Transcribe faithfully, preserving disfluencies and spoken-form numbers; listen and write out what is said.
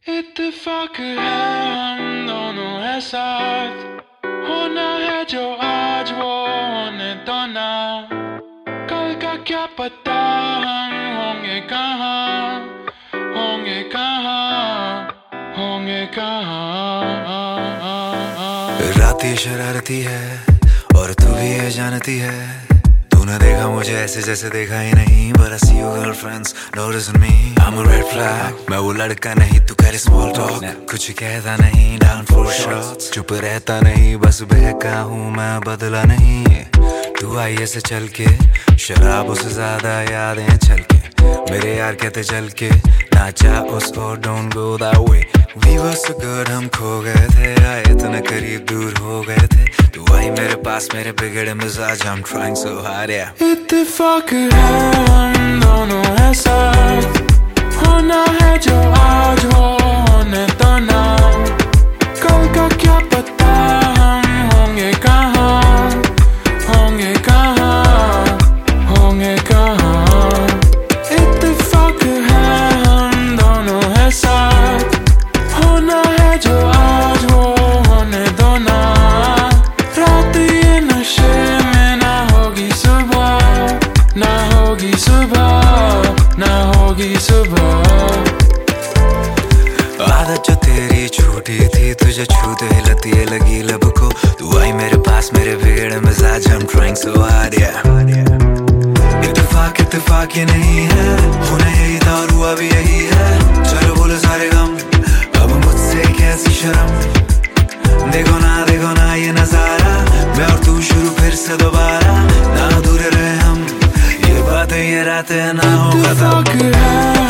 इत्तेफाक है हम दोनों है साथ, होना है जो आज वो होने तो ना। कल का क्या पता हम होंगे कहाँ, होंगे कहाँ, होंगे कहाँ। रात ये शरारती है और तू भी ये जानती है। तूने देखा मुझे ऐसे जैसे देखा ही नहीं। But I see your girlfriends noticing me. I'm a red flag, मैं वो लड़का नहीं तू करे small talk। कुछ कहता नहीं down for shots, चुप रहता नहीं बस बहका हूँ मैं बदला नहीं। तू आई ऐसे चल के शराबों से ज्यादा यादें छल के, मेरे यार कहते चल के नाचा उस और don't go that way। We were so good हम खो गए थे, आए इतने करीब दूर हो गए थे। तू आई मेरे पास मेरे बिगड़े मिजाज, I'm trying so hard yeah। इत्तेफाक है हम दोनों है साथ, होना है जो आज वो होने तो ना। कल का क्या पता हम होंगे कहाँ, होंगे कहाँ, होंगे कहाँ। इत्तेफाक है हम दोनों है साथ, होना है जो आज वो होने दो ना। रात ये नशे में ना होगी सुबह, ना होगी सुबह, ना होगी सुबह। आदत जो तेरी छूटी थी तुझे छूते ही लती है लगी लब को। तू आई मेरे पास मेरे बिगड़े मिजाज, I'm trying so hard yeah। इत्तेफाक इत्तेफाक ये नहीं है, होना यही था और हुआ भी यही है। चलो बोलो सारे गम अब मुझसे कैसी शर्म। देखो ना देखो ना ये नजारा, मैं और तू शुरू फिर से दोबारा। ना दूर रहे हम ये बातें ये रातें ना हो खत्म। इत्तेफाक है